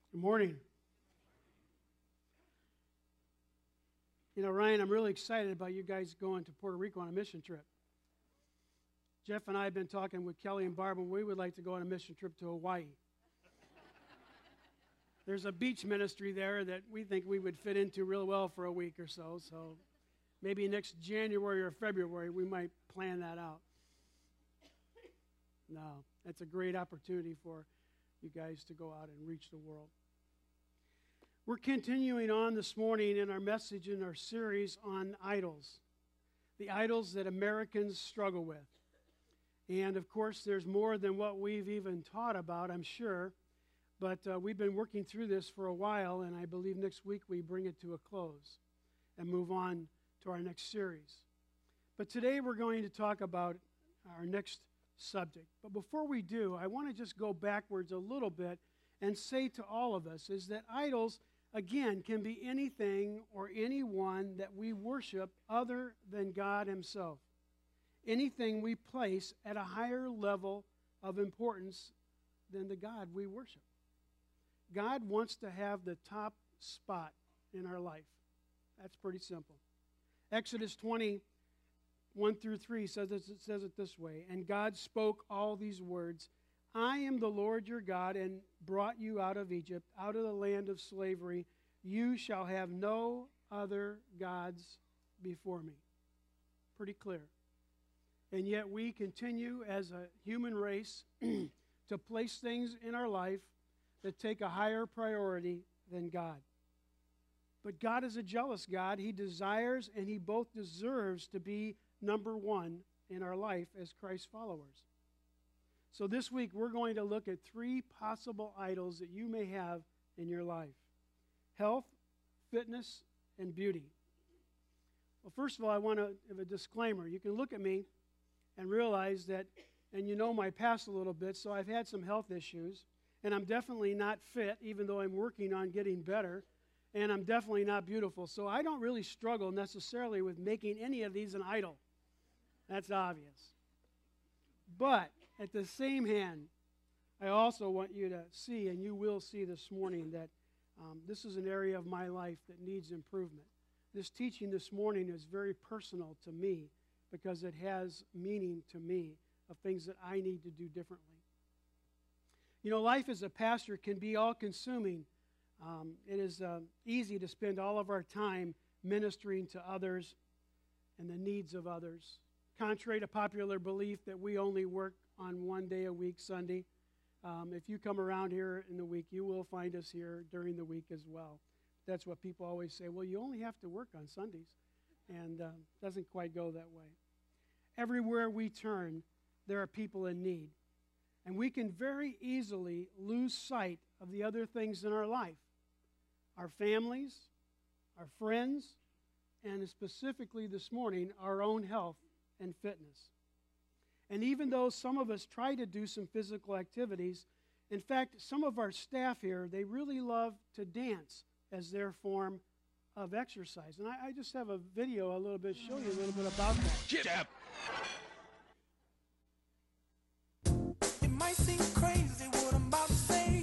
Good morning. You know, Ryan, I'm really excited about you guys going to Puerto Rico on a mission trip. Jeff and I have been talking with Kelly and Barb, and we would like to go on a mission trip to Hawaii. There's a beach ministry there that we think we would fit into real well for a week or so. So maybe next January or February we might plan that out. No, that's a great opportunity for you guys to go out and reach the world. We're continuing on this morning in our message in our series on idols, the idols that Americans struggle with. And of course, there's more than what we've even taught about, I'm sure. But we've been working through this for a while, and I believe next week we bring it to a close and move on to our next series. But today we're going to talk about our next subject. But before we do, I want to just go backwards a little bit and say to all of us is that idols, again, can be anything or anyone that we worship other than God himself. Anything we place at a higher level of importance than the God we worship. God wants to have the top spot in our life. That's pretty simple. Exodus 20:1-3 says it this way, and God spoke all these words, I am the Lord your God and brought you out of Egypt, out of the land of slavery. You shall have no other gods before me. Pretty clear. And yet we continue as a human race to place things in our life that take a higher priority than God. But God is a jealous God. He desires and he both deserves to be number one in our life as Christ followers. So this week we're going to look at 3 possible idols that you may have in your life. Health, fitness, and beauty. Well, first of all, I want to have a disclaimer. You can look at me and realize that, and you know my past a little bit, so I've had some health issues, and I'm definitely not fit, even though I'm working on getting better, and I'm definitely not beautiful. So I don't really struggle necessarily with making any of these an idol. That's obvious. But at the same hand, I also want you to see, and you will see this morning, that this is an area of my life that needs improvement. This teaching this morning is very personal to me because it has meaning to me of things that I need to do differently. You know, life as a pastor can be all-consuming. It is easy to spend all of our time ministering to others and the needs of others. Contrary to popular belief that we only work on one day a week, Sunday, if you come around here in the week, you will find us here during the week as well. That's what people always say, well, you only have to work on Sundays. And it doesn't quite go that way. Everywhere we turn, there are people in need. And we can very easily lose sight of the other things in our life. Our families, our friends, and specifically this morning, our own health and fitness. And even though some of us try to do some physical activities, in fact, some of our staff here, they really love to dance as their form of exercise. And I just have a video a little bit, show you a little bit about that. Jab. It might seem crazy what I'm about to say.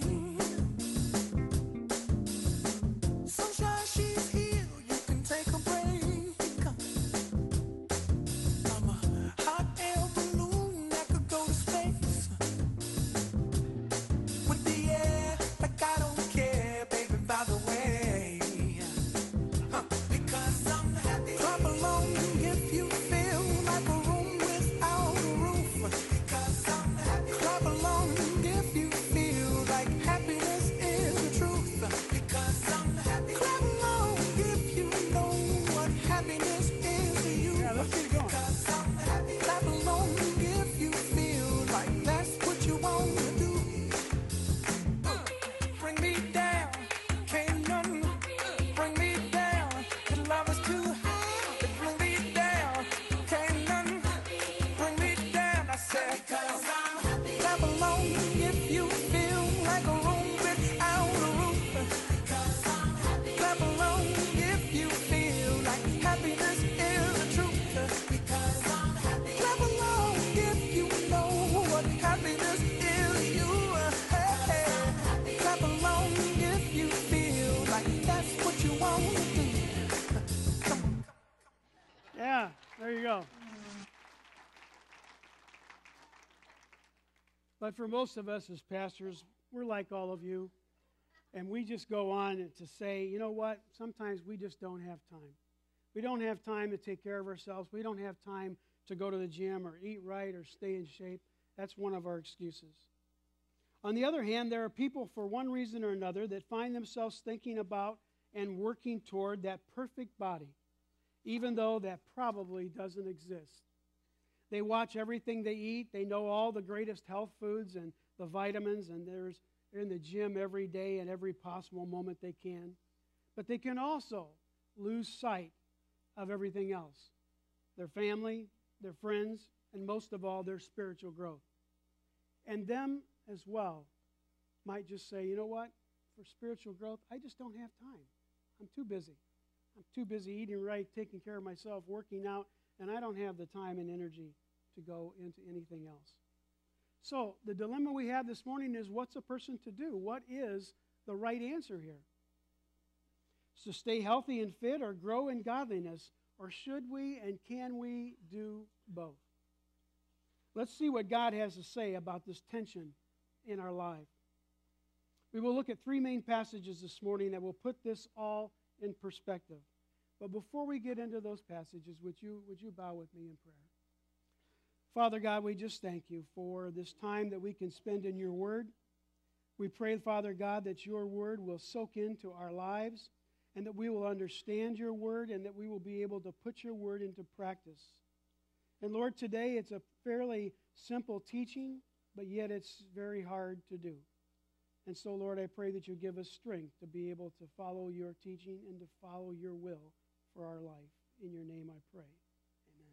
Sunshine, she's here, you can take a break. I'm a hot air balloon that could go to space. With the air, like I don't care, baby, by the way. Because I'm happy. Clap along if you feel like a room without a roof. Because I'm happy. Clap along But for most of us as pastors, we're like all of you, and we just go on to say, you know what, sometimes we just don't have time. We don't have time to take care of ourselves. We don't have time to go to the gym or eat right or stay in shape. That's one of our excuses. On the other hand, there are people, for one reason or another, that find themselves thinking about and working toward that perfect body, even though that probably doesn't exist. They watch everything they eat. They know all the greatest health foods and the vitamins, and they're in the gym every day and every possible moment they can. But they can also lose sight of everything else: their family, their friends, and most of all, their spiritual growth. And them as well might just say, you know what, for spiritual growth, I just don't have time. I'm too busy. I'm too busy eating right, taking care of myself, working out, and I don't have the time and energy to go into anything else. So the dilemma we have this morning is, what's a person to do? What is the right answer here? To stay healthy and fit or grow in godliness? Or should we and can we do both? Let's see what God has to say about this tension in our life. We will look at three main passages this morning that will put this all in perspective. But before we get into those passages, would you bow with me in prayer? Father God, we just thank you for this time that we can spend in your word. We pray, Father God, that your word will soak into our lives, and that we will understand your word, and that we will be able to put your word into practice. And Lord, today it's a fairly simple teaching, but yet it's very hard to do. And so, Lord, I pray that you give us strength to be able to follow your teaching and to follow your will for our life. In your name I pray. Amen.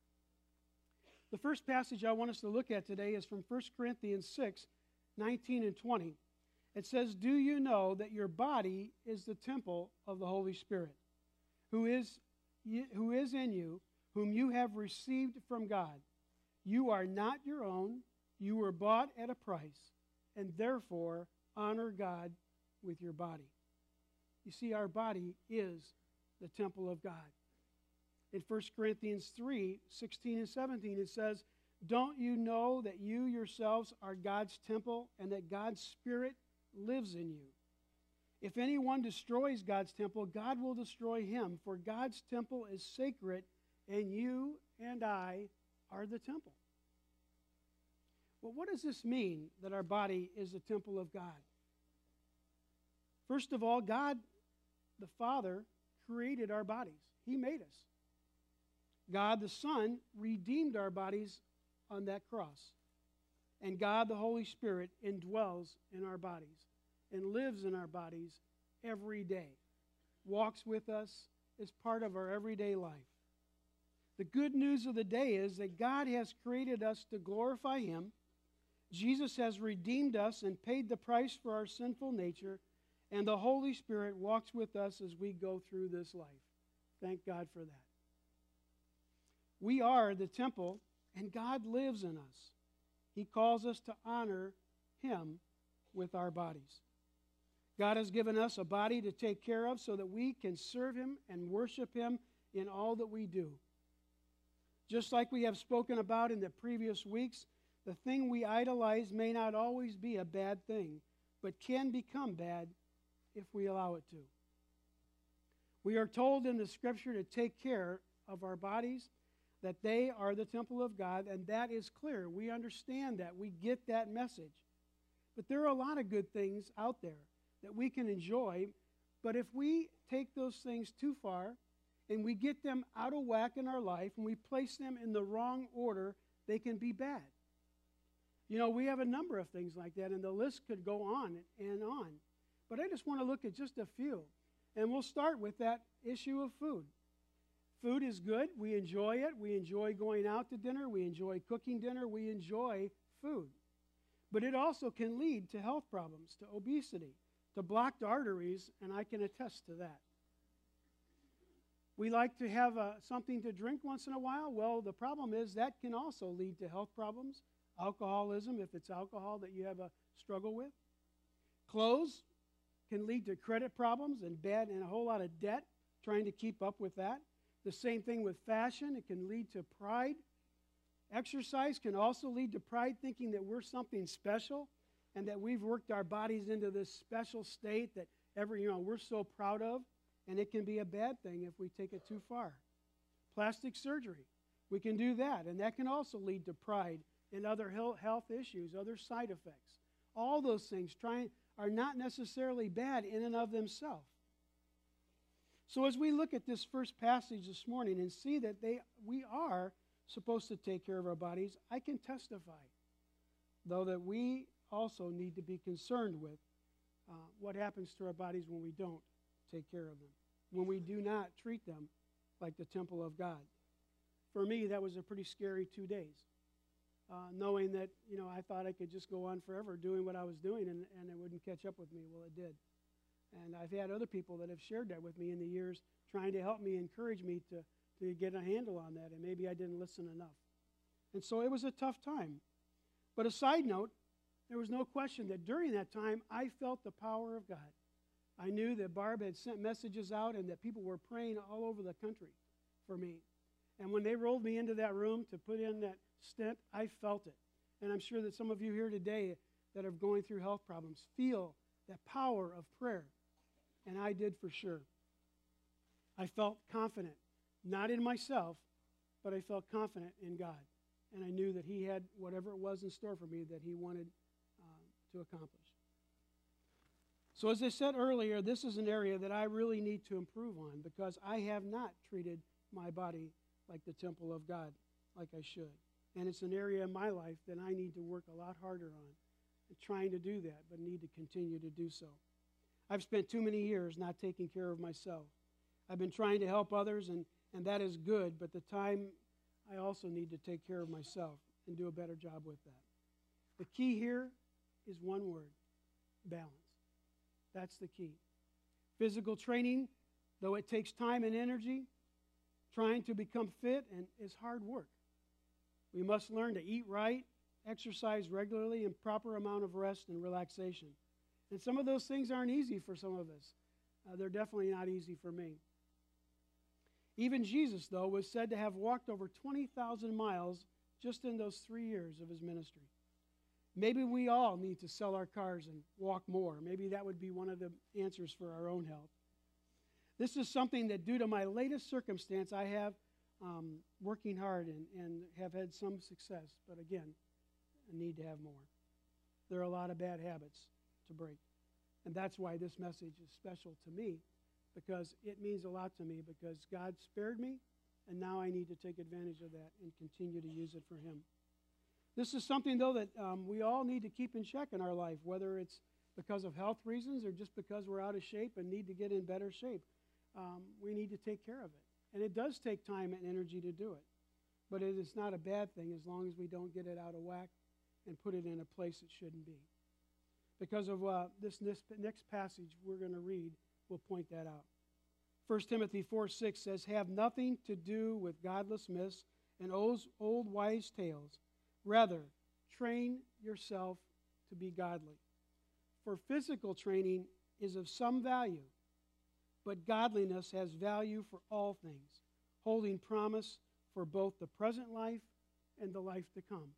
The first passage I want us to look at today is from 1 Corinthians 6, 19 and 20. It says, "Do you know that your body is the temple of the Holy Spirit, who is in you, whom you have received from God? You are not your own. You were bought at a price, and therefore honor God with your body." You see, our body is the temple of God. In 1 Corinthians 3, 16 and 17, it says, "Don't you know that you yourselves are God's temple and that God's Spirit lives in you? If anyone destroys God's temple, God will destroy him, for God's temple is sacred, and you and I are the temple." Well, what does this mean, that our body is the temple of God? First of all, God, the Father, created our bodies. He made us. God, the Son, redeemed our bodies on that cross. And God, the Holy Spirit, indwells in our bodies and lives in our bodies every day, walks with us, is part of our everyday life. The good news of the day is that God has created us to glorify Him. Jesus has redeemed us and paid the price for our sinful nature, and the Holy Spirit walks with us as we go through this life. Thank God for that. We are the temple, and God lives in us. He calls us to honor Him with our bodies. God has given us a body to take care of so that we can serve Him and worship Him in all that we do. Just like we have spoken about in the previous weeks, the thing we idolize may not always be a bad thing, but can become bad if we allow it to. We are told in the Scripture to take care of our bodies, that they are the temple of God, and that is clear. We understand that. We get that message. But there are a lot of good things out there that we can enjoy, but if we take those things too far and we get them out of whack in our life and we place them in the wrong order, they can be bad. You know, we have a number of things like that, and the list could go on and on. But I just want to look at just a few. And we'll start with that issue of food. Food is good. We enjoy it. We enjoy going out to dinner. We enjoy cooking dinner. We enjoy food. But it also can lead to health problems, to obesity, to blocked arteries, and I can attest to that. We like to have something to drink once in a while. Well, the problem is that can also lead to health problems, alcoholism, if it's alcohol that you have a struggle with. Clothes can lead to credit problems and a whole lot of debt, trying to keep up with that. The same thing with fashion. It can lead to pride. Exercise can also lead to pride, thinking that we're something special and that we've worked our bodies into this special state that we're so proud of, and it can be a bad thing if we take it too far. Plastic surgery, we can do that, and that can also lead to pride and other health issues, other side effects. All those things are not necessarily bad in and of themselves. So as we look at this first passage this morning and see that we are supposed to take care of our bodies, I can testify, though, that we also need to be concerned with what happens to our bodies when we don't take care of them, when we do not treat them like the temple of God. For me, that was a pretty scary 2 days, knowing that, I thought I could just go on forever doing what I was doing and it wouldn't catch up with me. Well, it did. And I've had other people that have shared that with me in the years, trying to help me, encourage me to get a handle on that, and maybe I didn't listen enough. And so it was a tough time. But a side note, there was no question that during that time, I felt the power of God. I knew that Barb had sent messages out and that people were praying all over the country for me. And when they rolled me into that room to put in that stent, I felt it. And I'm sure that some of you here today that are going through health problems feel that power of prayer. And I did for sure. I felt confident, not in myself, but I felt confident in God. And I knew that He had whatever it was in store for me that He wanted to accomplish. So as I said earlier, this is an area that I really need to improve on because I have not treated my body like the temple of God, like I should. And it's an area in my life that I need to work a lot harder on, trying to do that, but need to continue to do so. I've spent too many years not taking care of myself. I've been trying to help others, and that is good, but the time I also need to take care of myself and do a better job with that. The key here is one word: balance. That's the key. Physical training, though it takes time and energy, trying to become fit and is hard work. We must learn to eat right, exercise regularly, and proper amount of rest and relaxation. And some of those things aren't easy for some of us. They're definitely not easy for me. Even Jesus, though, was said to have walked over 20,000 miles just in those 3 years of his ministry. Maybe we all need to sell our cars and walk more. Maybe that would be one of the answers for our own health. This is something that, due to my latest circumstance, I have working hard and have had some success. But again, I need to have more. There are a lot of bad habits to break. And that's why this message is special to me, because it means a lot to me, because God spared me, and now I need to take advantage of that and continue to use it for Him. This is something, though, that we all need to keep in check in our life, whether it's because of health reasons or just because we're out of shape and need to get in better shape. We need to take care of it. And it does take time and energy to do it. But it is not a bad thing as long as we don't get it out of whack and put it in a place it shouldn't be. Because of this next passage we're going to read, we'll point that out. 1 Timothy 4:6 says, "Have nothing to do with godless myths and old wise tales. Rather, train yourself to be godly. For physical training is of some value, but godliness has value for all things, holding promise for both the present life and the life to come."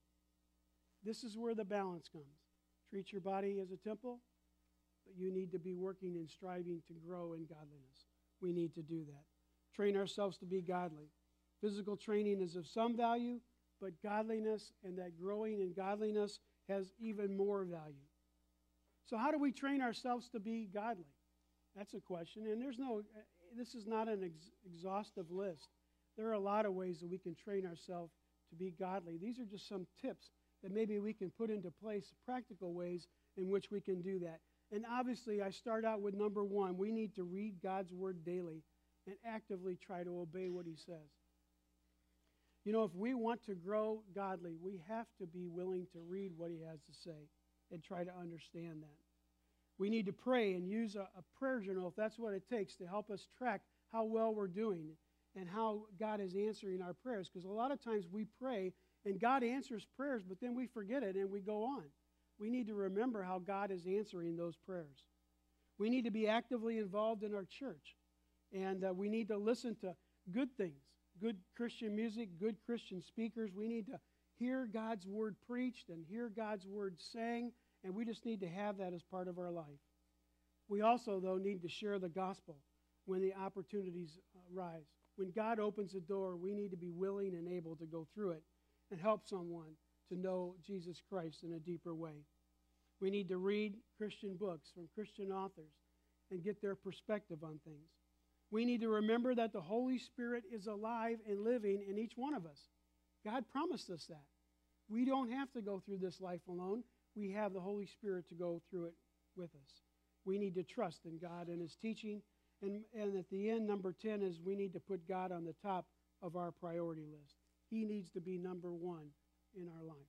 This is where the balance comes. Treat your body as a temple, but you need to be working and striving to grow in godliness. We need to do that. Train ourselves to be godly. Physical training is of some value, but godliness and that growing in godliness has even more value. So how do we train ourselves to be godly? That's a question. And this is not an exhaustive list. There are a lot of ways that we can train ourselves to be godly. These are just some tips that maybe we can put into place, practical ways in which we can do that. And obviously, I start out with number one. We need to read God's Word daily and actively try to obey what He says. If we want to grow godly, we have to be willing to read what He has to say and try to understand that. We need to pray and use a prayer journal, if that's what it takes, to help us track how well we're doing and how God is answering our prayers. Because a lot of times we pray and God answers prayers, but then we forget it and we go on. We need to remember how God is answering those prayers. We need to be actively involved in our church. And we need to listen to good things, good Christian music, good Christian speakers. We need to hear God's word preached and hear God's word sang, and we just need to have that as part of our life. We also, though, need to share the gospel when the opportunities rise. When God opens a door, we need to be willing and able to go through it and help someone to know Jesus Christ in a deeper way. We need to read Christian books from Christian authors and get their perspective on things. We need to remember that the Holy Spirit is alive and living in each one of us. God promised us that. We don't have to go through this life alone. We have the Holy Spirit to go through it with us. We need to trust in God and His teaching. And at the end, number 10 is we need to put God on the top of our priority list. He needs to be number one in our life.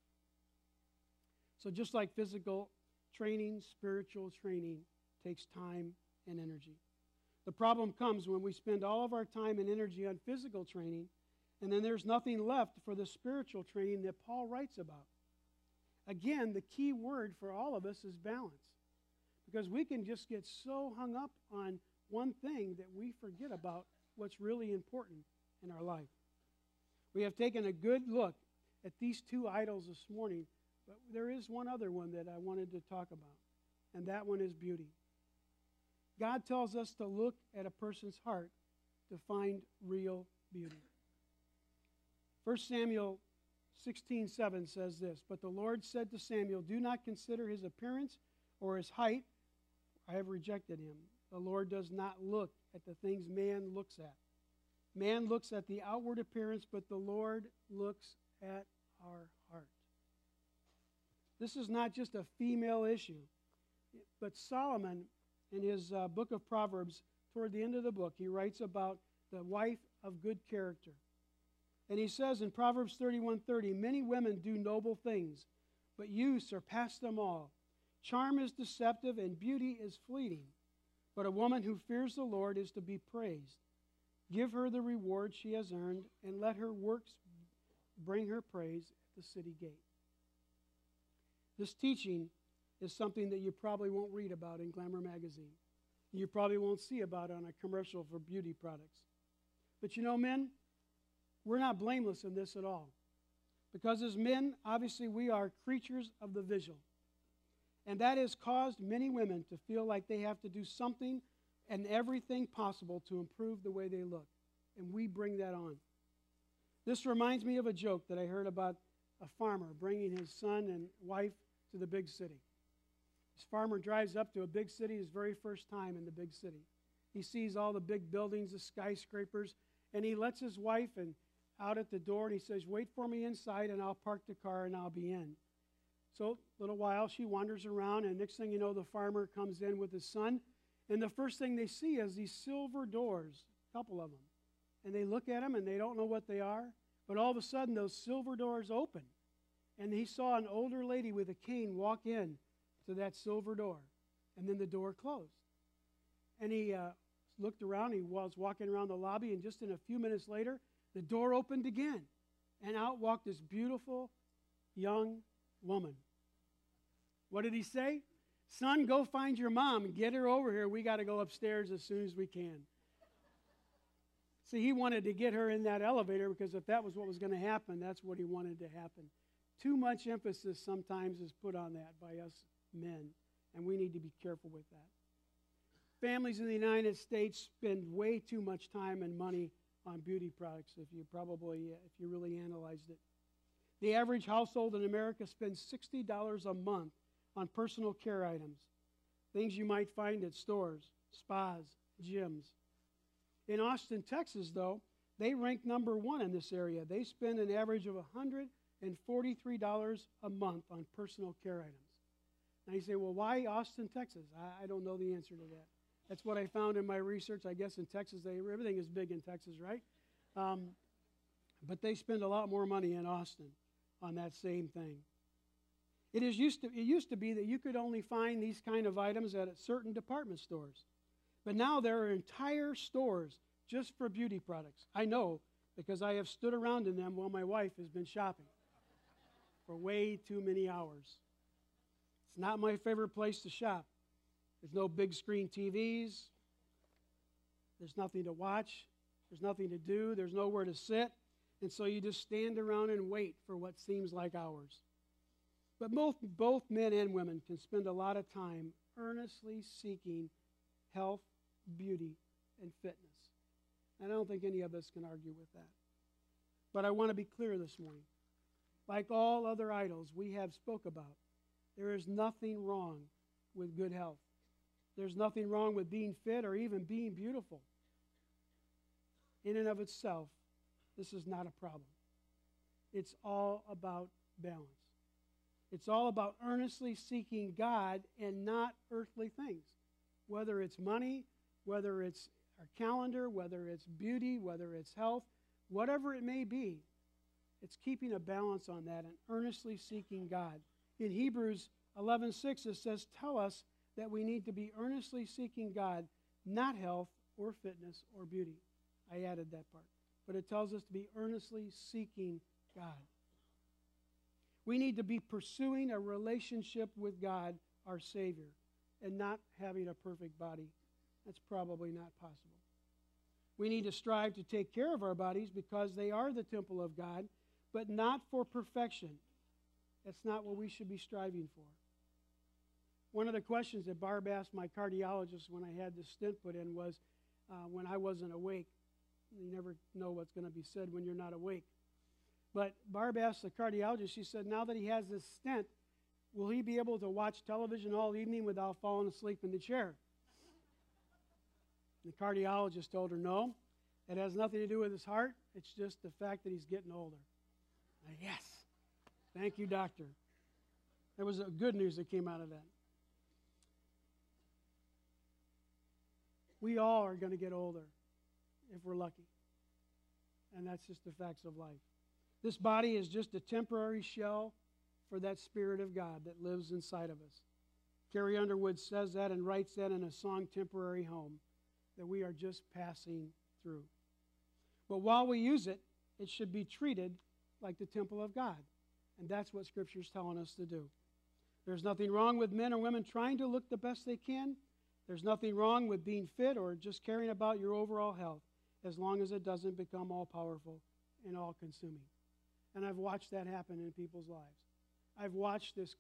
So just like physical training, spiritual training takes time and energy. The problem comes when we spend all of our time and energy on physical training, and then there's nothing left for the spiritual training that Paul writes about. Again, the key word for all of us is balance, because we can just get so hung up on one thing that we forget about what's really important in our life. We have taken a good look at these two idols this morning, but there is one other one that I wanted to talk about, and that one is beauty. God tells us to look at a person's heart to find real beauty. 1 Samuel 16:7 says this, "But the Lord said to Samuel, do not consider his appearance or his height. I have rejected him. The Lord does not look at the things man looks at. Man looks at the outward appearance, but the Lord looks at our heart." This is not just a female issue, but Solomon, in his book of Proverbs, toward the end of the book, he writes about the wife of good character. And he says in Proverbs 31:30, "Many women do noble things, but you surpass them all. Charm is deceptive and beauty is fleeting, but a woman who fears the Lord is to be praised. Give her the reward she has earned, and let her works bring her praise at the city gate." This teaching is something that you probably won't read about in Glamour magazine. You probably won't see about on a commercial for beauty products. But you know, men, we're not blameless in this at all. Because as men, obviously we are creatures of the visual. And that has caused many women to feel like they have to do something and everything possible to improve the way they look. And we bring that on. This reminds me of a joke that I heard about a farmer bringing his son and wife to the big city. This farmer drives up to a big city his very first time in the big city. He sees all the big buildings, the skyscrapers, and he lets his wife out at the door, and he says, "Wait for me inside, and I'll park the car, and I'll be in." So a little while, she wanders around, and next thing you know, the farmer comes in with his son, and the first thing they see is these silver doors, a couple of them. And they look at them, and they don't know what they are, but all of a sudden, those silver doors open, and he saw an older lady with a cane walk in to that silver door, and then the door closed. And he looked around, he was walking around the lobby, and just in a few minutes later, the door opened again, and out walked this beautiful young woman. What did he say? "Son, go find your mom and get her over here. We got to go upstairs as soon as we can." See, he wanted to get her in that elevator because if that was what was going to happen, that's what he wanted to happen. Too much emphasis sometimes is put on that by us men, and we need to be careful with that. Families in the United States spend way too much time and money on beauty products if you really analyzed it. The average household in America spends $60 a month on personal care items, things you might find at stores, spas, gyms. In Austin, Texas, though, they rank number one in this area. They spend an average of $143 a month on personal care items. Now you say, well, why Austin, Texas? I don't know the answer to that. That's what I found in my research. I guess in Texas, everything is big in Texas, right? But they spend a lot more money in Austin on that same thing. It used to be that you could only find these kind of items at certain department stores. But now there are entire stores just for beauty products. I know because I have stood around in them while my wife has been shopping for way too many hours. It's not my favorite place to shop. There's no big screen TVs. There's nothing to watch. There's nothing to do. There's nowhere to sit. And so you just stand around and wait for what seems like hours. But both men and women can spend a lot of time earnestly seeking health, beauty, and fitness. And I don't think any of us can argue with that. But I want to be clear this morning. Like all other idols we have spoke about, there is nothing wrong with good health. There's nothing wrong with being fit or even being beautiful. In and of itself, this is not a problem. It's all about balance. It's all about earnestly seeking God and not earthly things. Whether it's money, whether it's our calendar, whether it's beauty, whether it's health, whatever it may be, it's keeping a balance on that and earnestly seeking God. In Hebrews 11:6, it says, tell us that we need to be earnestly seeking God, not health or fitness or beauty. I added that part. But it tells us to be earnestly seeking God. We need to be pursuing a relationship with God, our Savior, and not having a perfect body. That's probably not possible. We need to strive to take care of our bodies because they are the temple of God, but not for perfection. That's not what we should be striving for. One of the questions that Barb asked my cardiologist when I had this stent put in was when I wasn't awake. You never know what's going to be said when you're not awake. But Barb asked the cardiologist, she said, now that he has this stent, will he be able to watch television all evening without falling asleep in the chair? The cardiologist told her, no, it has nothing to do with his heart. It's just the fact that he's getting older. Yes. Thank you, doctor. There was a good news that came out of that. We all are going to get older if we're lucky. And that's just the facts of life. This body is just a temporary shell for that Spirit of God that lives inside of us. Carrie Underwood says that and writes that in a song, Temporary Home, that we are just passing through. But while we use it, it should be treated like the temple of God. And that's what Scripture is telling us to do. There's nothing wrong with men or women trying to look the best they can. There's nothing wrong with being fit or just caring about your overall health, as long as it doesn't become all-powerful and all-consuming. And I've watched that happen in people's lives. I've watched this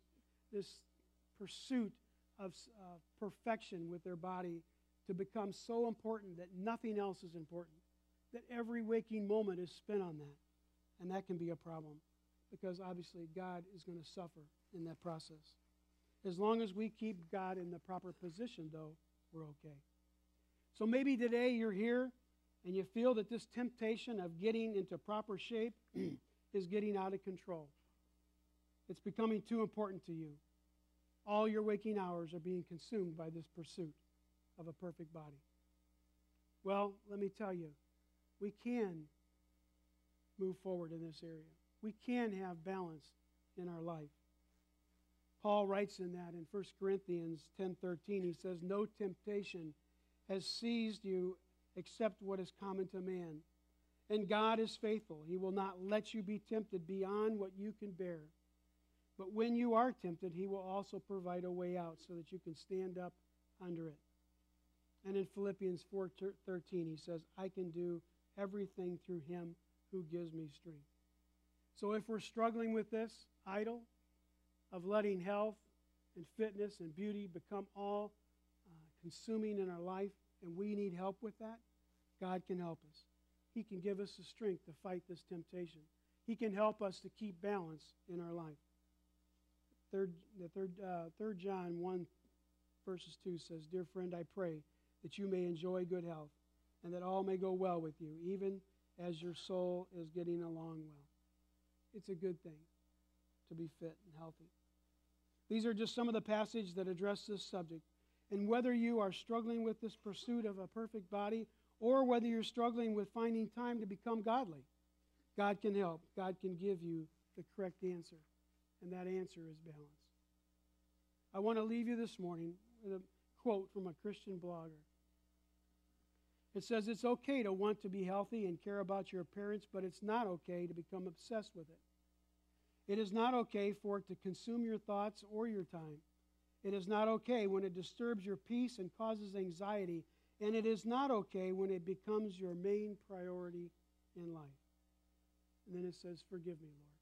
pursuit of perfection with their body to become so important that nothing else is important, that every waking moment is spent on that. And that can be a problem because obviously God is going to suffer in that process. As long as we keep God in the proper position, though, we're okay. So maybe today you're here and you feel that this temptation of getting into proper shape is getting out of control. It's becoming too important to you. All your waking hours are being consumed by this pursuit of a perfect body. Well, let me tell you, we can move forward in this area. We can have balance in our life. Paul writes in that in 1 Corinthians 10:13, he says, no temptation has seized you except what is common to man. And God is faithful. He will not let you be tempted beyond what you can bear. But when you are tempted, he will also provide a way out so that you can stand up under it. And in Philippians 4:13, he says, I can do everything through him who gives me strength. So if we're struggling with this idol of letting health and fitness and beauty become all consuming in our life, and we need help with that, God can help us. He can give us the strength to fight this temptation. He can help us to keep balance in our life. 3 John 1 verses 2 says, Dear friend, I pray that you may enjoy good health and that all may go well with you, even as your soul is getting along well. It's a good thing to be fit and healthy. These are just some of the passages that address this subject. And whether you are struggling with this pursuit of a perfect body or whether you're struggling with finding time to become godly, God can help. God can give you the correct answer. And that answer is balance. I want to leave you this morning with a quote from a Christian blogger. It says, it's okay to want to be healthy and care about your appearance, but it's not okay to become obsessed with it. It is not okay for it to consume your thoughts or your time. It is not okay when it disturbs your peace and causes anxiety, and it is not okay when it becomes your main priority in life. And then it says, forgive me, Lord.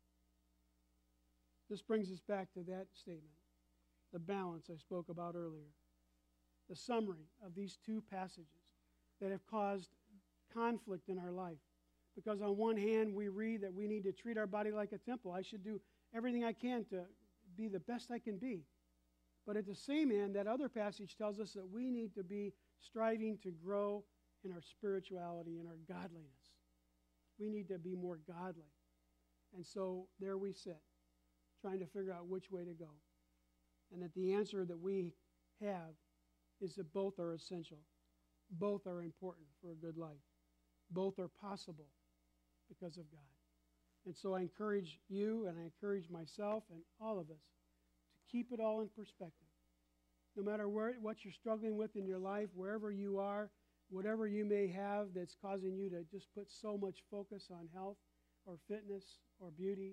This brings us back to that statement, the balance I spoke about earlier. The summary of these two passages that have caused conflict in our life. Because on one hand, we read that we need to treat our body like a temple. I should do everything I can to be the best I can be. But at the same hand, that other passage tells us that we need to be striving to grow in our spirituality and our godliness. We need to be more godly. And so there we sit, trying to figure out which way to go. And that the answer that we have is that both are essential. Both are important for a good life. Both are possible because of God. And so I encourage you and I encourage myself and all of us to keep it all in perspective. No matter what you're struggling with in your life, wherever you are, whatever you may have that's causing you to just put so much focus on health or fitness or beauty,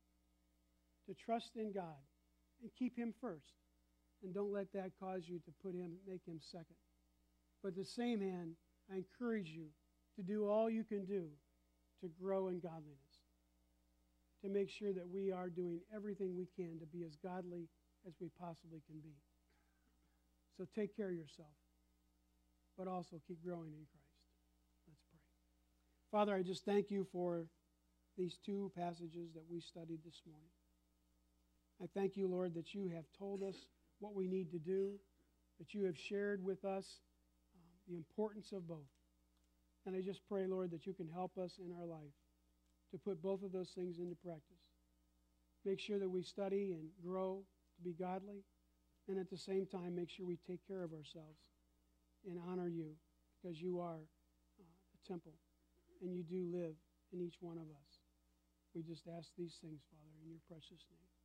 to trust in God and keep Him first. And don't let that cause you to make Him second. But at the same hand, I encourage you to do all you can do to grow in godliness, to make sure that we are doing everything we can to be as godly as we possibly can be. So take care of yourself, but also keep growing in Christ. Let's pray. Father, I just thank you for these two passages that we studied this morning. I thank you, Lord, that you have told us what we need to do, that you have shared with us the importance of both. And I just pray, Lord, that you can help us in our life to put both of those things into practice. Make sure that we study and grow to be godly, and at the same time, make sure we take care of ourselves and honor you, because you are the temple, and you do live in each one of us. We just ask these things, Father, in your precious name.